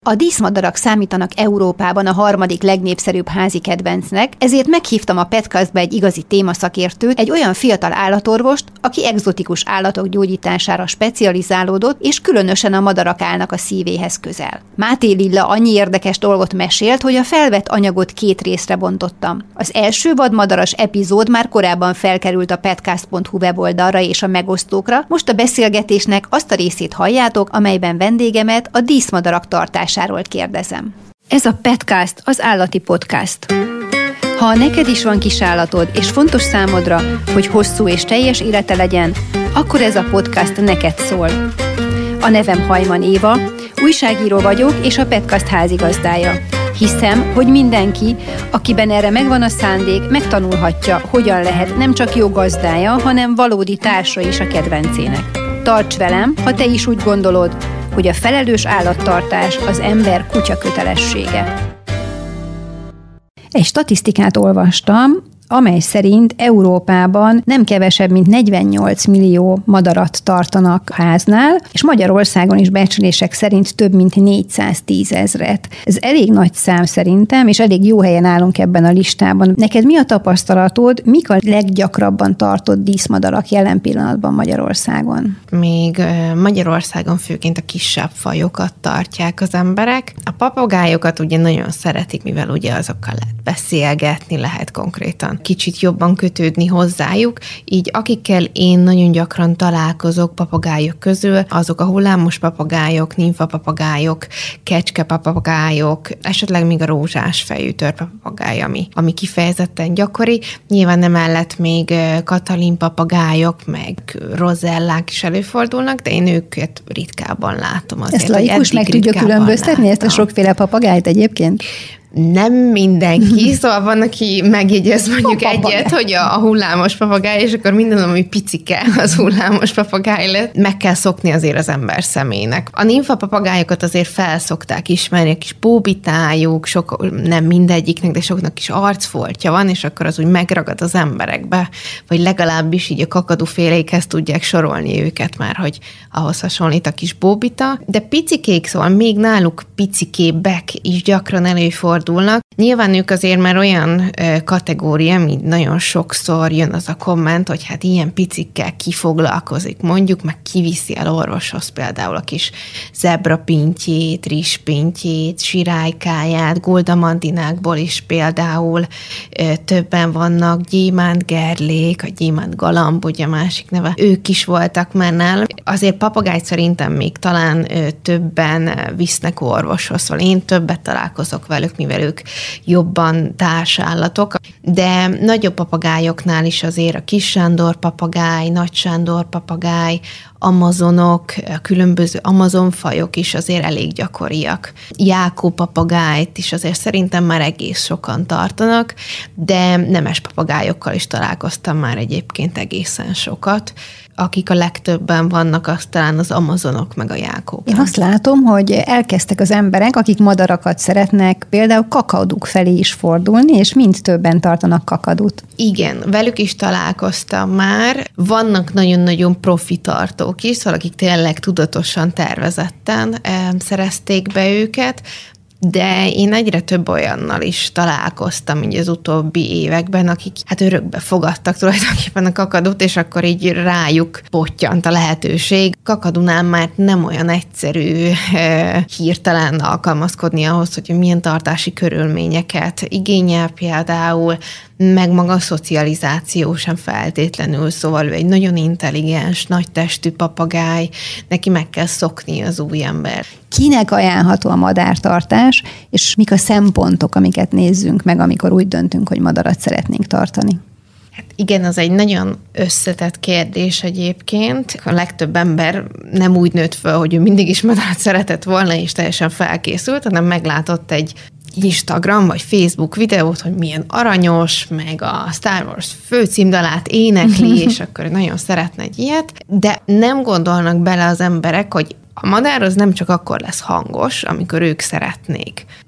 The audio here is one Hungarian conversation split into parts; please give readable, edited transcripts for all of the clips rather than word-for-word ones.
A díszmadarak számítanak Európában a harmadik legnépszerűbb házi kedvencnek, ezért meghívtam a podcastba egy igazi témaszakértőt, egy olyan fiatal állatorvost, aki egzotikus állatok gyógyítására specializálódott, és különösen a madarak állnak a szívéhez közel. Máté Lilla annyi érdekes dolgot mesélt, hogy a felvett anyagot 2 részre bontottam. Az első vadmadaras epizód már korábban felkerült a podcast.hu weboldalra és a megosztókra, most a beszélgetésnek azt a részét halljátok, amelyben vendégemet a díszmadarak tartásáról kérdezem. Ez a podcast az állati podcast. Ha neked is van kisállatod, és fontos számodra, hogy hosszú és teljes élete legyen, akkor ez a podcast neked szól. A nevem Hajman Éva, újságíró vagyok, és a podcast házigazdája. Hiszem, hogy mindenki, akiben erre megvan a szándék, megtanulhatja, hogyan lehet nem csak jó gazdája, hanem valódi társa is a kedvencének. Tarts velem, ha te is úgy gondolod, hogy a felelős állattartás az ember-kutya kötelessége. Egy statisztikát olvastam, amely szerint Európában nem kevesebb, mint 48 millió madarat tartanak háznál, és Magyarországon is becslések szerint több mint 410 000. Ez elég nagy szám szerintem, és elég jó helyen állunk ebben a listában. Neked mi a tapasztalatod, mik a leggyakrabban tartott díszmadarak jelen pillanatban Magyarországon? Még Magyarországon főként a kisebb fajokat tartják az emberek. A papagájokat ugye nagyon szeretik, mivel ugye azokkal lehet beszélgetni, lehet konkrétan kicsit jobban kötődni hozzájuk, így akikkel én nagyon gyakran találkozok papagájok közül, azok a hullámos papagájok, nimfapapagájok, kecskepapagájok, esetleg még a rózsás fejű törpepapagáj, ami kifejezetten gyakori. Nyilván emellett még katalin papagájok, meg rozellák is előfordulnak, de én őket ritkábban látom. Azért, ezt laikus meg tudja különböztetni, ezt a sokféle papagájt egyébként? Nem mindenki, szóval van, aki megjegyez mondjuk egyet, hogy a hullámos papagáj, és akkor minden, ami picike, az hullámos papagáj lett. Meg kell szokni azért az ember szemének. A nimfa papagájokat azért felszokták ismerni, a kis bóbitájuk, nem mindegyiknek, de soknak is arcfoltja van, és akkor az úgy megragad az emberekbe, vagy legalábbis így a kakadúfélékhez tudják sorolni őket már, hogy ahhoz hasonlít a kis bóbita. De picikék, szóval még náluk picikébbek is gyakran előfordulnak. Nyilván ők azért már olyan kategória, mint nagyon sokszor jön az a komment, hogy hát ilyen picikkel ki foglalkozik, mondjuk, meg kiviszi el orvoshoz például a kis zebrapintjét, rizspintjét, sirálykáját, goldamandinákból is például többen vannak, gyémántgerlék, a gyémántgalamb, ugye a másik neve, ők is voltak már nálam. Azért papagájt szerintem még talán többen visznek orvoshoz, szóval én többet találkozok velük, mivel ők jobban társállatok, de nagyobb papagájoknál is azért a kis sándor papagáj, nagy sándor papagáj, amazonok, különböző amazonfajok is azért elég gyakoriak. Jákó papagájt is azért szerintem már egész sokan tartanak, de nemes papagájokkal is találkoztam már egyébként egészen sokat. Akik a legtöbben vannak, az talán az amazonok meg a jákók. Én azt látom, hogy elkezdtek az emberek, akik madarakat szeretnek, például kakadúk felé is fordulni, és mind többen tartanak kakadút. Igen, velük is találkoztam már. Vannak nagyon-nagyon profi tartók is, szóval akik tényleg tudatosan, tervezetten szerezték be őket, de én egyre több olyannal is találkoztam így az utóbbi években, akik hát örökbe fogadtak tulajdonképpen a kakadút, és akkor így rájuk pottyant a lehetőség. Kakadunál már nem olyan egyszerű hirtelen alkalmazkodni ahhoz, hogy milyen tartási körülményeket igényel például, meg maga a szocializáció sem feltétlenül, szóval ő egy nagyon intelligens, nagy testű papagáj, neki meg kell szokni az új ember. Kinek ajánlható a madártartás, és mik a szempontok, amiket nézzünk meg, amikor úgy döntünk, hogy madarat szeretnénk tartani? Hát igen, az egy nagyon összetett kérdés egyébként. A legtöbb ember nem úgy nőtt föl, hogy ő mindig is madarat szeretett volna, és teljesen felkészült, hanem meglátott egy Instagram vagy Facebook videót, hogy milyen aranyos, meg a Star Wars főcímdalát énekli, és akkor nagyon szeretne egy ilyet, de nem gondolnak bele az emberek, hogy a madár az nem csak akkor lesz hangos, amikor ők szeretnék.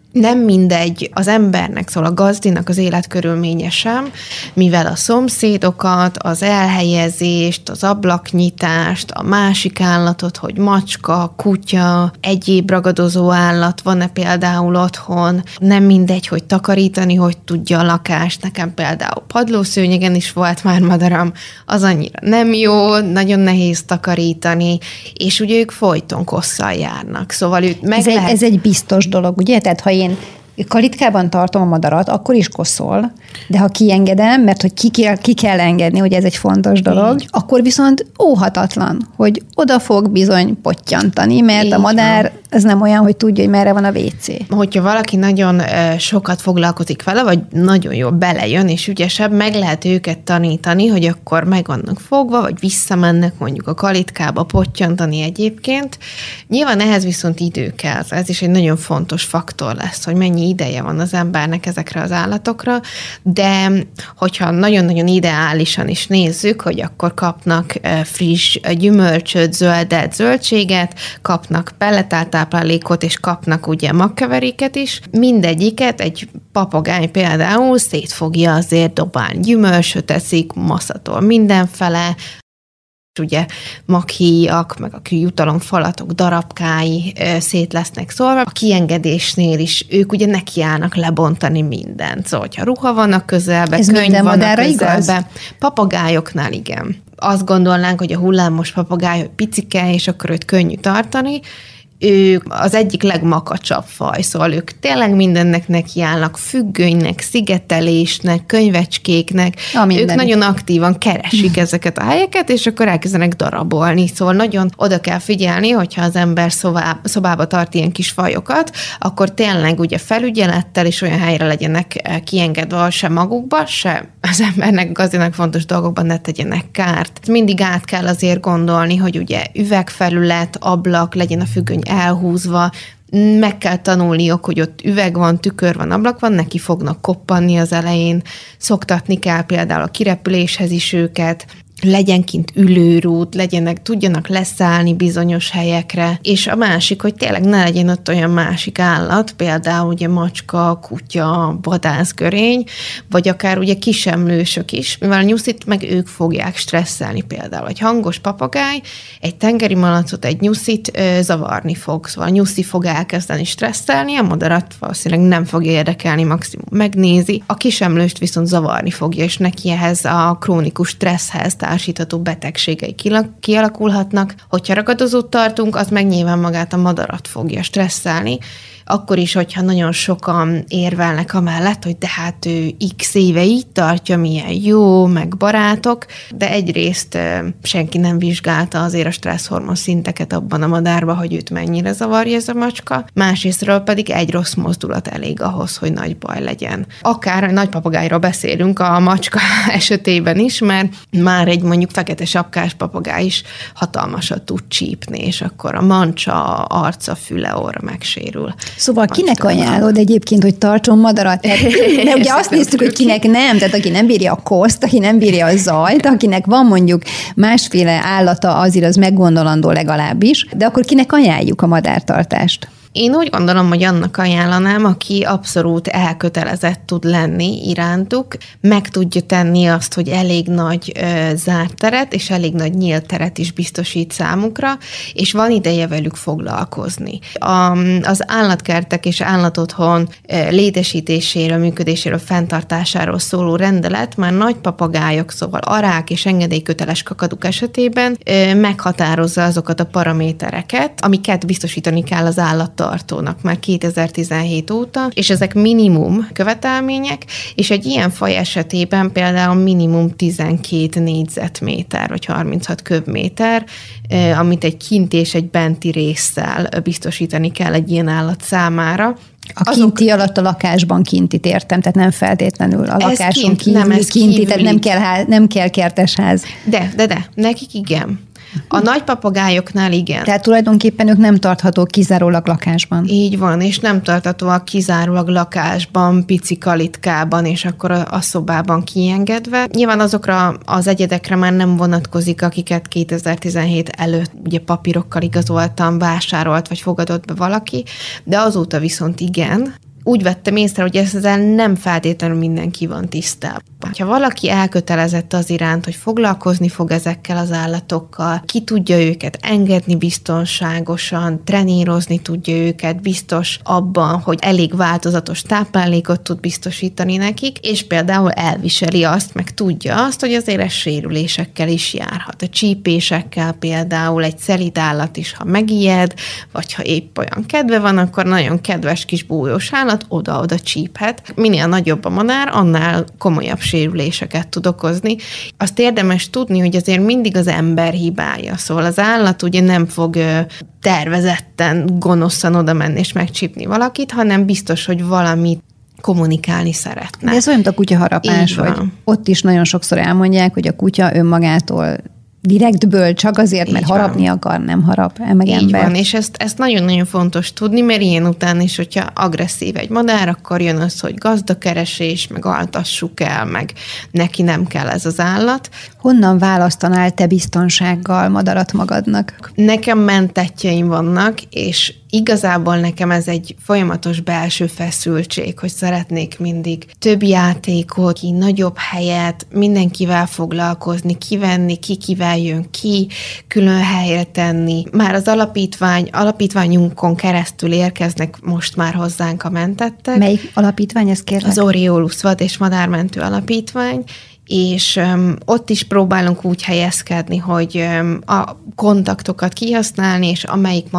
Nem mindegy az embernek, szóval a gazdinak az életkörülménye sem, mivel a szomszédokat, az elhelyezést, az ablaknyitást, a másik állatot, hogy macska, kutya, egyéb ragadozó állat van-e például otthon, nem mindegy, hogy takarítani, hogy tudja a lakást. Nekem például padlószőnyegen is volt már madaram, az annyira nem jó, nagyon nehéz takarítani, és ugye ők folyton kosszal járnak. Szóval őt meg ez egy biztos dolog, ugye? Tehát ha én kalitkában tartom a madarat, akkor is koszol, de ha kiengedem, mert hogy ki kell engedni, hogy ez egy fontos dolog, akkor viszont óhatatlan, hogy oda fog bizony pottyantani, mert a madár ez nem olyan, hogy tudja, hogy merre van a WC. Hogyha valaki nagyon sokat foglalkozik vele, vagy nagyon jól belejön és ügyesebb, meg lehet őket tanítani, hogy akkor meg vannak fogva, vagy visszamennek mondjuk a kalitkába pottyantani egyébként. Nyilván ehhez viszont idő kell. Ez is egy nagyon fontos faktor lesz, hogy mennyi ideje van az embernek ezekre az állatokra, de hogyha nagyon-nagyon ideálisan is nézzük, hogy akkor kapnak friss gyümölcsöt, zöldet, zöldséget, kapnak pelletált táplálékot, és kapnak ugye magkeveréket is. Mindegyiket egy papagáj például szétfogja azért dobálni. Gyümölcsöt eszik, maszatol mindenfele, ugye maghíjak, meg a jutalomfalatok darabkái szét lesznek szólva. A kiengedésnél is ők ugye nekiállnak lebontani mindent. Szóval, hogyha ruha van a közelben, könyv van a közelben. Papagájoknál igen. Azt gondolnánk, hogy a hullámos papagáj, hogy picike, és akkor őt könnyű tartani. Ők az egyik legmakacsabb faj, szóval ők tényleg mindennek nekiállnak, függönynek, szigetelésnek, könyvecskéknek. Ők nagyon aktívan keresik ezeket a helyeket, és akkor elkezdenek darabolni. Szóval nagyon oda kell figyelni, hogyha az ember szobába tart ilyen kis fajokat, akkor tényleg ugye felügyelettel is olyan helyre legyenek kiengedve, se magukba, se az embernek, gazdinak fontos dolgokban ne tegyenek kárt. Mindig át kell azért gondolni, hogy ugye üvegfelület, ablak, legyen a függöny elhúzva, meg kell tanulniuk, hogy ott üveg van, tükör van, ablak van, neki fognak koppanni az elején, szoktatni kell például a kirepüléshez is őket, legyen kint ülőrút, tudjanak leszállni bizonyos helyekre, és a másik, hogy tényleg ne legyen ott olyan másik állat, például ugye macska, kutya, vadászgörény, vagy akár ugye kisemlősök is, mivel a nyuszit meg ők fogják stresszelni például. Egy hangos papagáj, egy tengeri malacot, egy nyuszit zavarni fog, szóval a nyuszi fog elkezdeni stresszelni, a madarat valószínűleg nem fogja érdekelni, maximum megnézi, a kisemlőst viszont zavarni fogja, és neki ehhez a krónikus stresszhez társítható betegségei kialakulhatnak. Hogyha ragadozót tartunk, az meg nyilván magát a madarat fogja stresszelni, akkor is, hogyha nagyon sokan érvelnek amellett, hogy de hát ő x éve így tartja, milyen jó, meg barátok, de egyrészt senki nem vizsgálta azért a stresszhormon szinteket abban a madárban, hogy őt mennyire zavarja ez a macska, másrésztről pedig egy rossz mozdulat elég ahhoz, hogy nagy baj legyen. Akár nagy papagájról beszélünk a macska esetében is, mert már egy mondjuk fekete sapkás papagáj is hatalmasat tud csípni, és akkor a mancsa, arca, füle, orra megsérül. Szóval kinek ajánlod egyébként, hogy tartson madarat? De ugye azt néztük, hogy kinek nem, tehát aki nem bírja a koszt, aki nem bírja a zajt, akinek van mondjuk másféle állata, azért az meggondolandó legalábbis, de akkor kinek ajánljuk a madártartást? Én úgy gondolom, hogy annak ajánlanám, aki abszolút elkötelezett tud lenni irántuk, meg tudja tenni azt, hogy elég nagy zárt teret és elég nagy nyílt teret is biztosít számukra, és van ideje velük foglalkozni. Az állatkertek és állatotthon létesítéséről, működéséről, fenntartásáról szóló rendelet már nagy papagájok, szóval arák és engedélyköteles kakaduk esetében meghatározza azokat a paramétereket, amiket biztosítani kell az állattartónak már 2017 óta, és ezek minimum követelmények, és egy ilyen faj esetében például minimum 12 négyzetméter, vagy 36 köbméter, amit egy kinti és egy benti résszel biztosítani kell egy ilyen állat számára. A kinti alatt a lakásban kintit értem, tehát nem feltétlenül a lakáson kinti, tehát nem kell kertesház. De, nekik igen. A nagy papagájoknál igen. Tehát tulajdonképpen ők nem tarthatók kizárólag lakásban. Így van, és nem tarthatóak kizárólag lakásban, pici kalitkában, és akkor a szobában kiengedve. Nyilván azokra az egyedekre már nem vonatkozik, akiket 2017 előtt ugye papírokkal igazoltan vásárolt, vagy fogadott be valaki, de azóta viszont igen. úgy vettem észre, hogy ezzel nem feltétlenül mindenki van tisztában. Ha valaki elkötelezett az iránt, hogy foglalkozni fog ezekkel az állatokkal, ki tudja őket engedni biztonságosan, trenírozni tudja őket, biztos abban, hogy elég változatos táplálékot tud biztosítani nekik, és például elviseli azt, meg tudja azt, hogy azért ez sérülésekkel is járhat. A csípésekkel például egy szelíd állat is, ha megijed, vagy ha épp olyan kedve van, akkor nagyon kedves kis bújós állat oda-oda csíphet. Minél nagyobb a madár, annál komolyabb sérüléseket tud okozni. Azt érdemes tudni, hogy azért mindig az ember hibája. Szóval az állat ugye nem fog tervezetten, gonoszan oda menni és megcsípni valakit, hanem biztos, hogy valamit kommunikálni szeretne. De ez olyan, mint a kutyaharapás, hogy ott is nagyon sokszor elmondják, hogy a kutya önmagától direktből csak azért, mert harapni akar, nem harap meg így ember. Van, és ezt nagyon-nagyon fontos tudni, mert ilyen után is, hogyha agresszív egy madár, akkor jön az, hogy gazdakeresés, meg altassuk el, meg neki nem kell ez az állat. Honnan választanál te biztonsággal madarat magadnak? Nekem mentettjeim vannak, és igazából nekem ez egy folyamatos belső feszültség, hogy szeretnék mindig több játékot, nagyobb helyet, mindenkivel foglalkozni, kivenni, kivel jön ki, külön helyre tenni. Már az alapítványunkon keresztül érkeznek most már hozzánk a mentettek. Melyik alapítvány, ezt kérlek? Az Oriolus Vad- és Madármentő Alapítvány, és ott is próbálunk úgy helyezkedni, hogy a kontaktokat kihasználni, és amelyik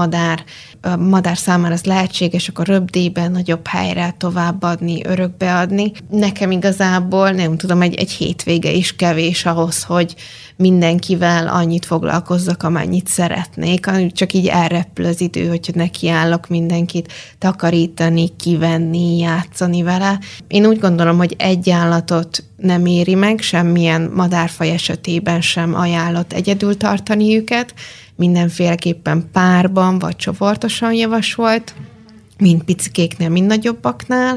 madár számára az lehetséges, akkor röpdében nagyobb helyre továbbadni, örökbeadni. Nekem igazából, nem tudom, egy hétvége is kevés ahhoz, hogy mindenkivel annyit foglalkozzak, amennyit szeretnék. Csak így elrepül az idő, hogyha nekiállok mindenkit takarítani, kivenni, játszani vele. Én úgy gondolom, hogy egy állatot nem éri meg, semmilyen madárfaj esetében sem ajánlott egyedül tartani őket, mindenféleképpen párban vagy csoportosan javasolt, mind picikéknél, mind nagyobbaknál,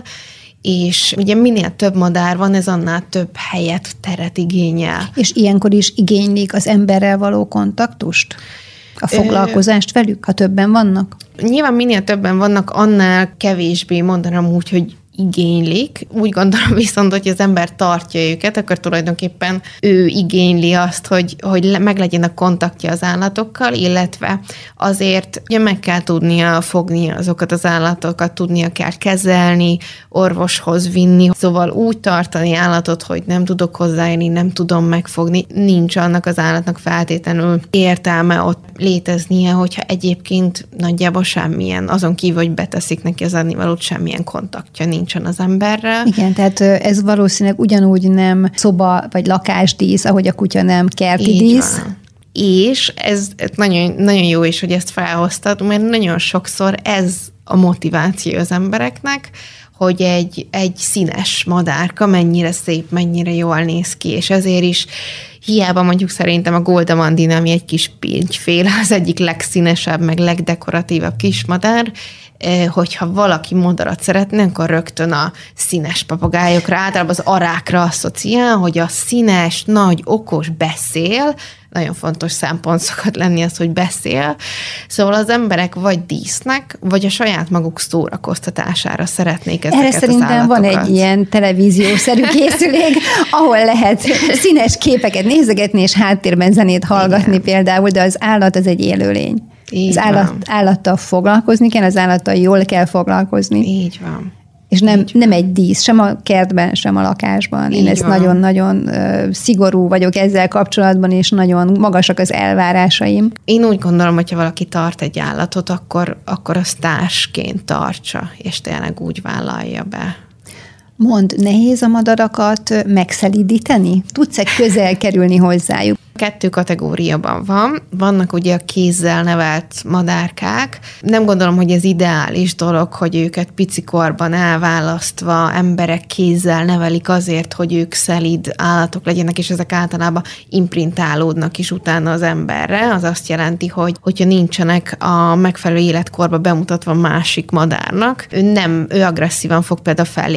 és ugye minél több madár van, ez annál több helyet, teret igényel. És ilyenkor is igénylik az emberrel való kontaktust? A foglalkozást velük, ha többen vannak? Nyilván minél többen vannak, annál kevésbé mondanám úgy, hogy igénylik. Úgy gondolom viszont, hogy az ember tartja őket, akkor tulajdonképpen ő igényli azt, hogy meglegyen a kontaktja az állatokkal, illetve azért ugye meg kell tudnia fogni azokat az állatokat, tudnia kell kezelni, orvoshoz vinni, szóval úgy tartani állatot, hogy nem tudok hozzájönni, nem tudom megfogni, nincs annak az állatnak feltétlenül értelme ott léteznie, hogyha egyébként nagyjából semmilyen, azon kívül, hogy beteszik neki az ennivalót, semmilyen kontaktja nincsen az emberrel. Igen, tehát ez valószínűleg ugyanúgy nem szoba vagy lakásdísz, ahogy a kutya nem kerti dísz. Van. És ez nagyon, nagyon jó is, hogy ezt felhoztad, mert nagyon sokszor ez a motiváció az embereknek, hogy egy színes madárka mennyire szép, mennyire jól néz ki, és ezért is hiába mondjuk szerintem a Goldamandina, ami egy kis pintyféle, az egyik legszínesebb, meg legdekoratívabb kismadár, hogyha valaki madarat szeretne, akkor rögtön a színes papagájokra, általában az arákra asszociál, hogy a színes, nagy, okos beszél, nagyon fontos szempont szokott lenni az, hogy beszél. Szóval az emberek vagy dísznek, vagy a saját maguk szórakoztatására szeretnék ezeket erre szerintem az állatokat. Van egy ilyen televíziószerű készülék, ahol lehet színes képeket nézegetni, és háttérben zenét hallgatni. Igen. Például, de az állat az egy élőlény. Így az állattal foglalkozni kell, az állattal jól kell foglalkozni. Így van. És nem egy dísz, sem a kertben, sem a lakásban. Én ezt nagyon-nagyon szigorú vagyok ezzel kapcsolatban, és nagyon magasak az elvárásaim. Én úgy gondolom, hogyha valaki tart egy állatot, akkor azt társként tartsa, és tényleg úgy vállalja be. Mondd, nehéz a madarakat megszelídíteni? Tudsz-e közel kerülni hozzájuk? 2 kategóriában van. Vannak ugye a kézzel nevelt madárkák. Nem gondolom, hogy ez ideális dolog, hogy őket picikorban elválasztva emberek kézzel nevelik azért, hogy ők szelíd állatok legyenek, és ezek általában imprintálódnak is utána az emberre. Az azt jelenti, hogy hogyha nincsenek a megfelelő életkorba bemutatva másik madárnak, ő agresszívan fog például fellépni másik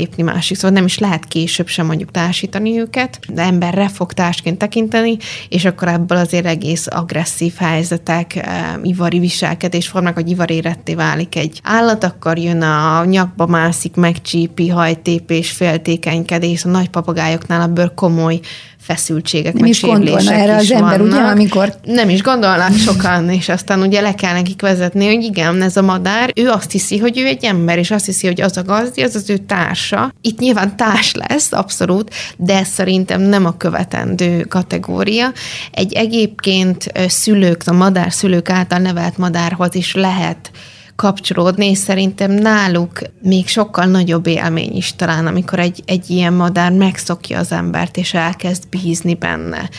társik, szóval nem is lehet később sem mondjuk társítani őket, de emberre fog társként tekinteni, és akkor ebből azért egész agresszív helyzetek, ivari viselkedésformák, hogy ivaréretté válik egy állat, akkor jön a nyakba mászik, megcsípi, hajtépés, féltékenykedés, a nagy papagájoknál ebből komoly feszültségek, nem is gondolna erre az ember, ugye, amikor... Nem is gondolnak sokan, és aztán ugye le kell nekik vezetni, hogy igen, ez a madár, ő azt hiszi, hogy ő egy ember, és azt hiszi, hogy az a gazdi, az az ő társa. Itt nyilván társ lesz, abszolút, de szerintem nem a követendő kategória. Egy egyébként szülők, a madárszülők által nevelt madárhoz is lehet kapcsolódni, és szerintem náluk még sokkal nagyobb élmény is talán, amikor egy ilyen madár megszokja az embert, és elkezd bízni benne,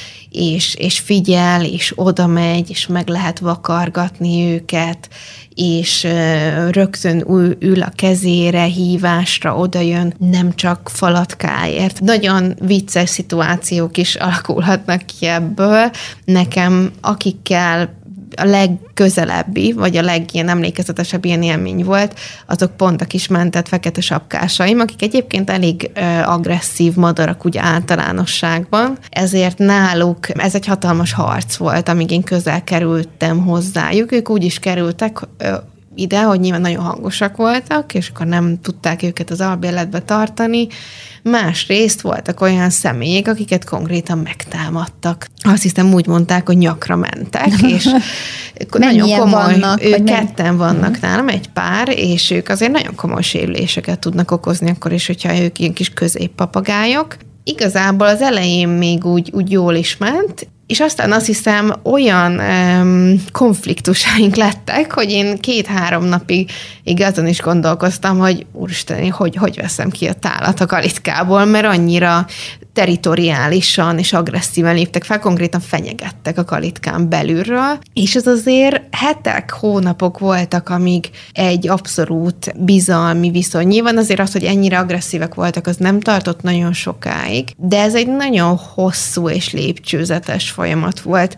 és figyel, és oda megy, és meg lehet vakargatni őket, és rögtön ül a kezére, hívásra odajön, nem csak falatkáért. Nagyon vicces szituációk is alakulhatnak ki ebből. Nekem, akikkel a legközelebbi, vagy a legilyen emlékezetesebb ilyen élmény volt, azok pont a kis mentett fekete sapkásaim, akik egyébként elég agresszív madarak úgy általánosságban, ezért náluk ez egy hatalmas harc volt, amíg én közel kerültem hozzájuk. Ők úgy is kerültek ide, hogy nyilván nagyon hangosak voltak, és akkor nem tudták őket az albérletbe tartani. Másrészt voltak olyan személyek, akiket konkrétan megtámadtak. Azt hiszem úgy mondták, hogy nyakra mentek, és nagyon komoly, vannak, ők ketten vannak nálam, egy pár, és ők azért nagyon komoly sérüléseket tudnak okozni akkor is, hogyha ők ilyen kis középpapagályok. Igazából az elején még úgy jól is ment, és aztán azt hiszem olyan konfliktusaink lettek, hogy én 2-3 napig azon is gondolkoztam, hogy úristen, hogy veszem ki a tálat a kalitkából, mert annyira territoriálisan és agresszíven léptek fel, konkrétan fenyegettek a kalitkán belülről, és ez azért hetek, hónapok voltak, amíg egy abszolút bizalmi viszony. Nyilván azért az, hogy ennyire agresszívek voltak, az nem tartott nagyon sokáig, de ez egy nagyon hosszú és lépcsőzetes folyamat volt.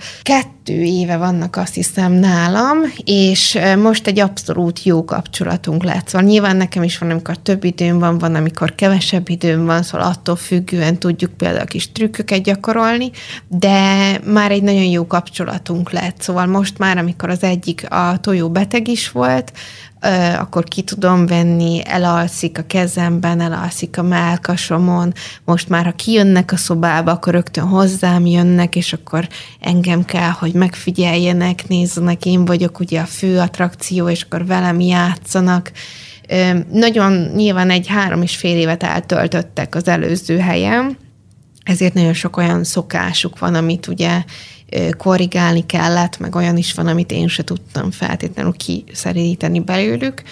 2 éve vannak, azt hiszem, nálam, és most egy abszolút jó kapcsolatunk lett. Szóval nyilván nekem is van, amikor több időm van, amikor kevesebb időm van, szóval attól függően tudjuk például kis trükköket gyakorolni, de már egy nagyon jó kapcsolatunk lett. Szóval most már, amikor az egyik a tojó beteg is volt, akkor ki tudom venni, elalszik a kezemben, elalszik a mellkasomon. Most már, ha kijönnek a szobába, akkor rögtön hozzám jönnek, és akkor engem kell, hogy megfigyeljenek, nézzenek, én vagyok ugye a fő attrakció, és akkor velem játszanak. Nagyon nyilván egy 3,5 évet eltöltöttek az előző helyen, ezért nagyon sok olyan szokásuk van, amit ugye korrigálni kellett, meg olyan is van, amit én se tudtam feltétlenül kiszeríteni belőlük,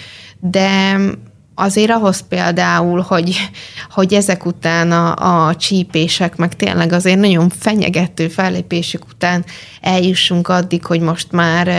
de azért ahhoz például, hogy ezek után a csípések, meg tényleg azért nagyon fenyegető fellépésük után eljussunk addig, hogy most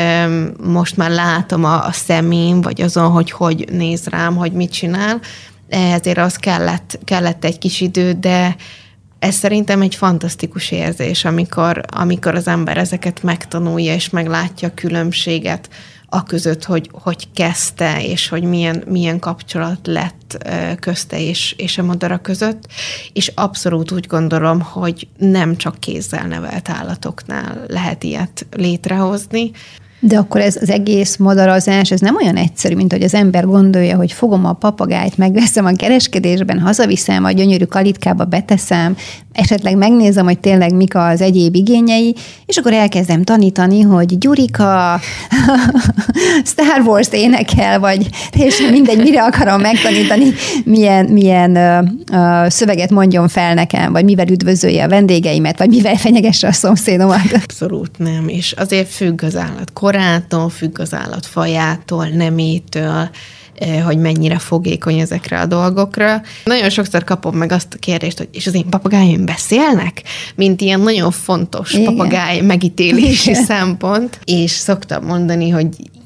már látom a szemén, vagy azon, hogy néz rám, hogy mit csinál. Ezért az kellett egy kis idő, de ez szerintem egy fantasztikus érzés, amikor az ember ezeket megtanulja, és meglátja a különbséget aközött, hogy kezdte, és hogy milyen kapcsolat lett közte és a madara között. És abszolút úgy gondolom, hogy nem csak kézzel nevelt állatoknál lehet ilyet létrehozni. De akkor ez az egész madarazás, ez nem olyan egyszerű, mint hogy az ember gondolja, hogy fogom a papagájt, megveszem a kereskedésben, hazaviszem, a gyönyörű kalitkába beteszem, esetleg megnézem, hogy tényleg mik az egyéb igényei, és akkor elkezdem tanítani, hogy Gyurika Star Wars-t énekel, vagy teljesen mindegy, mire akarom megtanítani, milyen szöveget mondjon fel nekem, vagy mivel üdvözölje a vendégeimet, vagy mivel fenyegesse a szomszédomat. Abszolút nem, és azért függ az állat korától, függ az állat fajától, nemétől, hogy mennyire fogékony ezekre a dolgokra. Nagyon sokszor kapom meg azt a kérdést, hogy és az én papagájaim beszélnek? Mint ilyen nagyon fontos papagáj megítélési szempont. És szoktam mondani, hogy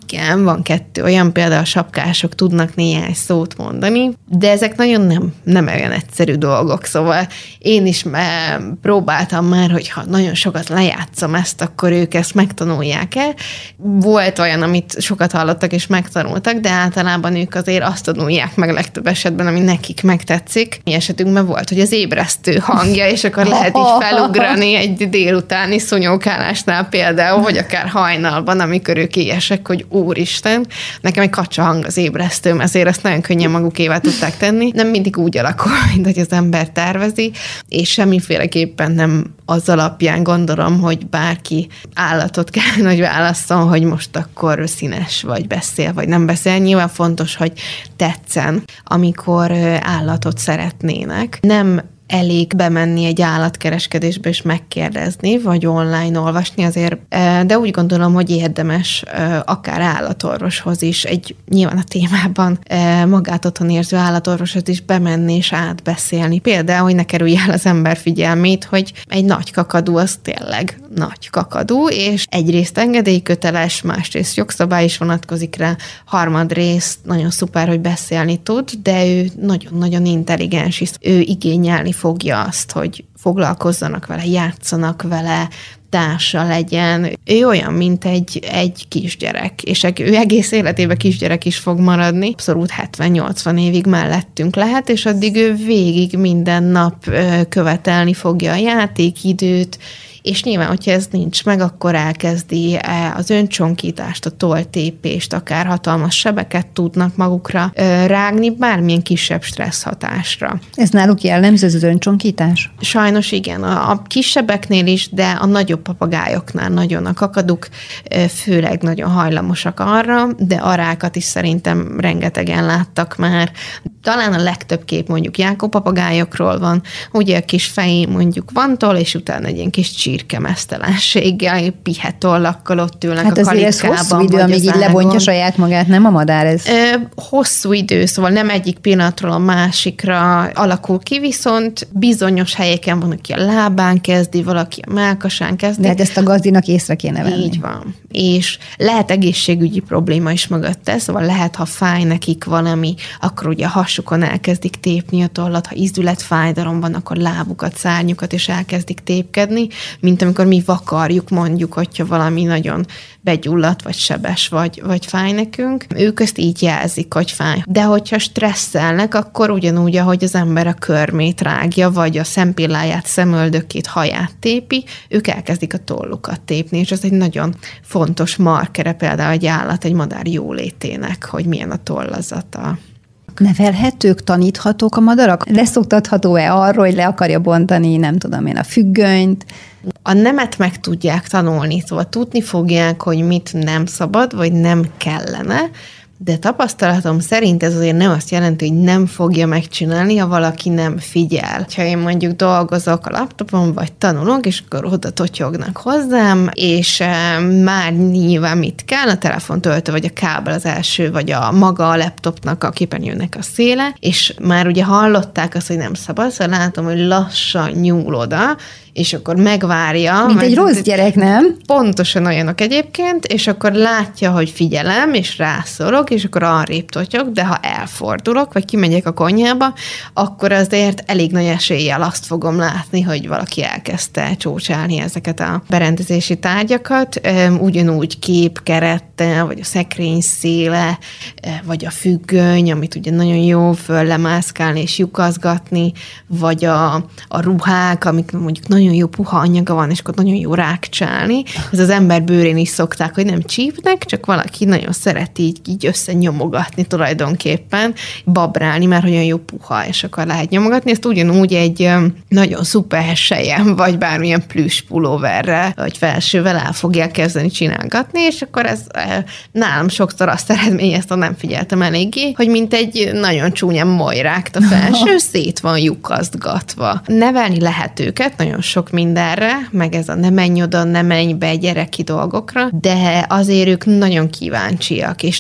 Igen, van 2 olyan, például a sapkások tudnak néhány szót mondani, de ezek nagyon nem olyan egyszerű dolgok, szóval én is próbáltam már, hogyha nagyon sokat lejátszom ezt, akkor ők ezt megtanulják-e. Volt olyan, amit sokat hallottak és megtanultak, de általában ők azért azt tanulják meg legtöbb esetben, ami nekik megtetszik. Mi esetünkben volt, hogy az ébresztő hangja, és akkor lehet így felugrani egy délutáni szonyókálásnál például, vagy akár hajnalban, amikor ők éhesek, hogy úristen, nekem egy kacsa hang az ébresztőm, ezért ezt nagyon könnyen magukévá tudták tenni. Nem mindig úgy alakul, mint hogy az ember tervezi, és semmiféleképpen nem az alapján gondolom, hogy bárki állatot kell, hogy válasszon, hogy most akkor színes, vagy beszél, vagy nem beszél. Nyilván fontos, hogy tetszen, amikor állatot szeretnének. Nem elég bemenni egy állatkereskedésbe és megkérdezni, vagy online olvasni azért, de úgy gondolom, hogy érdemes akár állatorvoshoz is, nyilván a témában magát otthon érző állatorvoshoz is bemenni és átbeszélni. Például, hogy ne kerülj el az ember figyelmét, hogy egy nagy kakadú az tényleg nagy kakadú, és egyrészt engedélyköteles, másrészt jogszabály is vonatkozik rá, harmadrészt nagyon szuper, hogy beszélni tud, de ő nagyon-nagyon intelligens, hisz ő igényelni fogja azt, hogy foglalkozzanak vele, játszanak vele, társa legyen. Ő olyan, mint egy kisgyerek, és ő egész életében kisgyerek is fog maradni. Abszolút 70-80 évig mellettünk lehet, és addig ő végig minden nap követelni fogja a játékidőt, és nyilván, hogyha ez nincs meg, akkor elkezdi az öncsonkítást, a tolltépést, akár hatalmas sebeket tudnak magukra rágni, bármilyen kisebb stressz hatásra. Ez náluk jellemző, az öncsonkítás? Sajnos igen, a kisebbeknél is, de a nagyobb papagájoknál nagyon a kakaduk főleg nagyon hajlamosak arra, de arákat is szerintem rengetegen láttak már. Talán a legtöbb kép mondjuk Jákó papagájokról van, ugye a kis fején mondjuk vantól, és utána egy ilyen kis csirkemesztelenséggel, pihetollakkal ott ülnek hát a kalikában. Hát ez hosszú idő, amíg így lebontja saját magát, nem a madár ez? Hosszú idő, szóval nem egyik pillanatról a másikra alakul ki, viszont bizonyos helyeken van, aki a lábán kezdi, valaki a mellkasán kezdi. De hát ezt a gazdinak észre kéne venni. Így van. És lehet egészségügyi probléma is mögötte, szóval lehet, ha fáj nekik valami, akkor ugye a hasukon elkezdik tépni a tollat, ha ízületfájdalom van, akkor lábukat, szárnyukat is elkezdik tépkedni, mint amikor mi vakarjuk mondjuk, hogyha valami nagyon begyulladt, vagy sebes, vagy fáj nekünk. Ők ezt így jelzik, hogy fáj. De hogyha stresszelnek, akkor ugyanúgy, ahogy az ember a körmét rágja, vagy a szempilláját, szemöldökét, haját tépi, ők elkezdik a tollukat tépni, és ez egy nagyon fontos markere például egy állat, egy madár jólétének, hogy milyen a tollazata. Nevelhetők, taníthatók a madarak? Leszoktatható-e arról, hogy le akarja bontani, nem tudom én, a függönyt? A nemet meg tudják tanulni, szóval tudni fogják, hogy mit nem szabad, vagy nem kellene, de tapasztalatom szerint ez azért nem azt jelenti, hogy nem fogja megcsinálni, ha valaki nem figyel. Ha én mondjuk dolgozok a laptopon, vagy tanulok, és akkor oda totyognak hozzám, és már nyilván mit kell, a telefontöltő, vagy a kábel az első, vagy a maga a laptopnak a képernyőnek a széle, és már ugye hallották azt, hogy nem szabad, szóval látom, hogy lassan nyúl oda, és akkor megvárja. Mint egy rossz gyerek, nem? Pontosan olyanok egyébként, és akkor látja, hogy figyelem, és rászorok, és akkor arrébb totyog, de ha elfordulok, vagy kimegyek a konyhába, akkor azért elég nagy eséllyel azt fogom látni, hogy valaki elkezdte csócsálni ezeket a berendezési tárgyakat, ugyanúgy képkerettel, vagy a szekrény széle, vagy a függöny, amit ugye nagyon jó föllemászkálni és lyukazgatni, vagy a ruhák, amik mondjuk nagyon jó puha anyaga van, és akkor nagyon jó rákcsálni. Ez az ember bőrén is szokták, hogy nem csípnek, csak valaki nagyon szereti így összenyomogatni tulajdonképpen, babrálni, mert olyan jó puha, és akkor lehet nyomogatni. Ezt ugyanúgy egy nagyon szuper sejem, vagy bármilyen plüss pulóverrel, vagy felsővel el fogják kezdeni csinálgatni, és akkor ez nálam sokszor azt eredményezte, nem figyeltem eléggé, hogy mint egy nagyon csúnya mojrákt a felső, szét van lyukazgatva. Nevelni lehet őket nagyon sok mindenre, meg ez a ne menj oda, ne menj be gyereki dolgokra, de azért ők nagyon kíváncsiak, és nagyon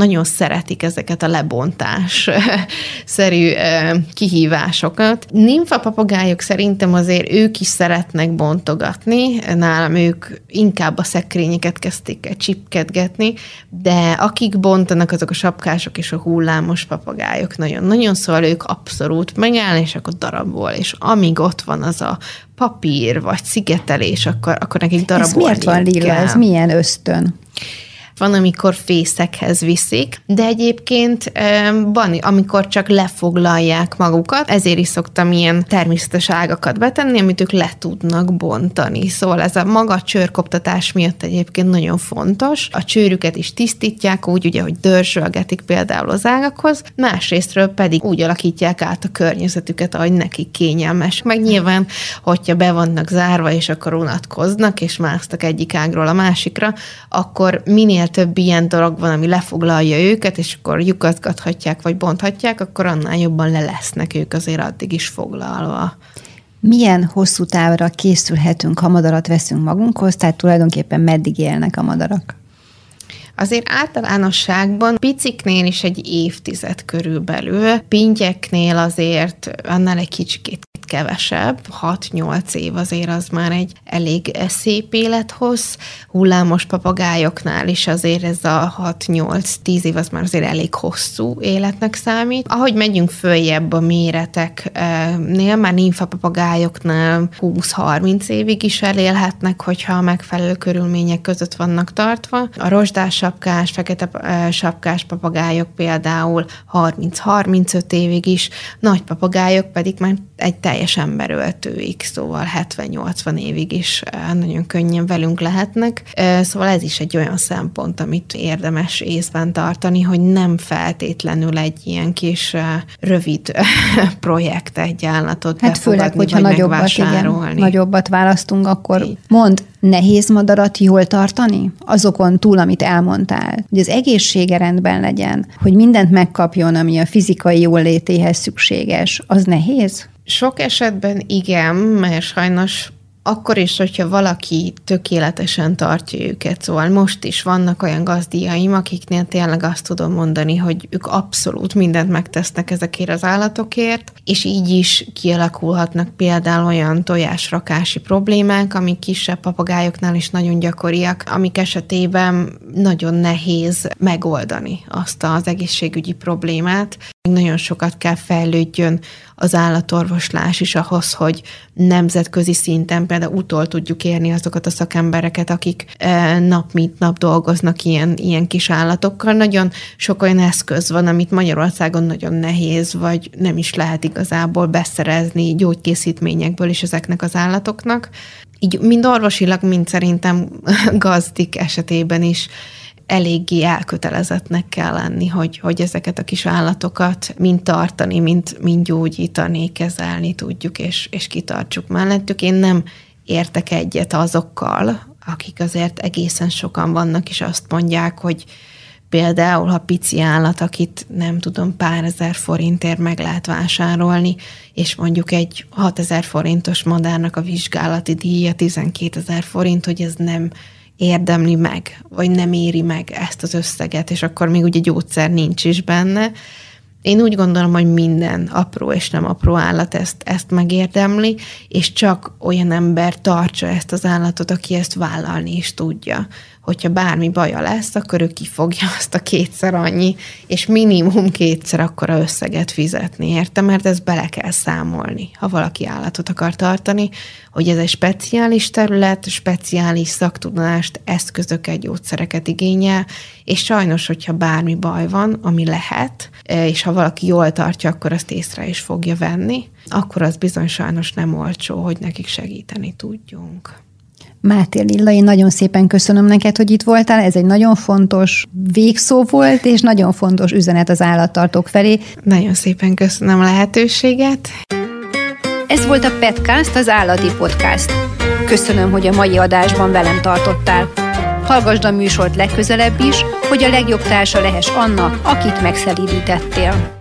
nagyon szeretik ezeket a lebontás-szerű kihívásokat. Nimfa papagájok szerintem azért ők is szeretnek bontogatni, nálam ők inkább a szekrényeket kezdték el csipkedgetni, de akik bontanak, azok a sapkások és a hullámos papagájok nagyon-nagyon, szóval ők abszolút megállni, és akkor darabol, és amíg ott van az a papír, vagy szigetelés, akkor nekik darabolni. Ez miért van lila? Ez milyen ösztön? Van, amikor fészekhez viszik, de egyébként van, amikor csak lefoglalják magukat, ezért is szoktam ilyen természetes ágakat betenni, amit ők le tudnak bontani. Szóval ez a maga csőrkoptatás miatt egyébként nagyon fontos. A csőrüket is tisztítják úgy, ugye, hogy dörzsölgetik például az ágakhoz, másrésztről pedig úgy alakítják át a környezetüket, ahogy nekik kényelmes. Meg nyilván, hogyha be vannak zárva, és akkor unatkoznak, és másztak egyik ágról a másikra, akkor minél több ilyen dolog van, ami lefoglalja őket, és akkor lyukatgathatják, vagy bonthatják, akkor annál jobban le lesznek ők azért addig is foglalva. Milyen hosszú távra készülhetünk, ha madarat veszünk magunkhoz, tehát tulajdonképpen meddig élnek a madarak? Azért általánosságban piciknél is egy évtized körülbelül, pintyeknél azért annál egy kicsit kevesebb, 6-8 év azért az már egy elég szép élethossz. Hullámos papagájoknál is azért ez a 6-8-10 év az már azért elég hosszú életnek számít. Ahogy megyünk följebb a méreteknél, már nimfa papagájoknál 20-30 évig is elélhetnek, hogyha a megfelelő körülmények között vannak tartva. A rozsdás sapkás, fekete sapkás papagájok például 30-35 évig is, nagy papagájok pedig már egy teljes emberöltőig, szóval 70-80 évig is nagyon könnyen velünk lehetnek. Szóval ez is egy olyan szempont, amit érdemes észben tartani, hogy nem feltétlenül egy ilyen kis rövid projekt egy állatot befogadni, főleg, hogyha vagy megvásárolni. Nagyobbat választunk, akkor mondd, nehéz madarat jól tartani? Azokon túl, amit elmondtál. Hogy az egészsége rendben legyen, hogy mindent megkapjon, ami a fizikai jólétéhez szükséges, az nehéz? Sok esetben igen, mert sajnos akkor is, hogyha valaki tökéletesen tartja őket, szóval most is vannak olyan gazdiaim, akiknél tényleg azt tudom mondani, hogy ők abszolút mindent megtesznek ezekért az állatokért, és így is kialakulhatnak például olyan tojásrakási problémák, amik kisebb papagájoknál is nagyon gyakoriak, amik esetében nagyon nehéz megoldani azt az egészségügyi problémát. Nagyon sokat kell fejlődjön az állatorvoslás is ahhoz, hogy nemzetközi szinten például utol tudjuk érni azokat a szakembereket, akik nap mint nap dolgoznak ilyen kis állatokkal. Nagyon sok olyan eszköz van, amit Magyarországon nagyon nehéz, vagy nem is lehet igazából beszerezni gyógykészítményekből is ezeknek az állatoknak. Így mind orvosilag, mind szerintem gazdik esetében is eléggé elkötelezettnek kell lenni, hogy ezeket a kis állatokat mind tartani, mind gyógyítani, kezelni tudjuk, és kitartsuk mellettük. Én nem értek egyet azokkal, akik azért egészen sokan vannak, és azt mondják, hogy például, ha pici állat, akit nem tudom, pár ezer forintért meg lehet vásárolni, és mondjuk egy 6000 forintos madárnak a vizsgálati díja 12 000 forint, hogy ez nem érdemli meg, vagy nem éri meg ezt az összeget, és akkor még ugye gyógyszer nincs is benne. Én úgy gondolom, hogy minden apró és nem apró állat ezt megérdemli, és csak olyan ember tartsa ezt az állatot, aki ezt vállalni is tudja. Hogyha bármi baja lesz, akkor ő kifogja azt a 2-szer annyi, és minimum 2-szer akkora összeget fizetni, érte? Mert ezt bele kell számolni, ha valaki állatot akar tartani, hogy ez egy speciális terület, speciális szaktudást, eszközöket, gyógyszereket igényel, és sajnos, hogyha bármi baj van, ami lehet, és ha valaki jól tartja, akkor azt észre is fogja venni, akkor az bizony sajnos nem olcsó, hogy nekik segíteni tudjunk. Máté Lilla, én nagyon szépen köszönöm neked, hogy itt voltál. Ez egy nagyon fontos végszó volt, és nagyon fontos üzenet az állattartók felé. Nagyon szépen köszönöm a lehetőséget. Ez volt a Petcast, az állati podcast. Köszönöm, hogy a mai adásban velem tartottál. Hallgasd a műsort legközelebb is, hogy a legjobb társa lehess annak, akit megszelídítettél.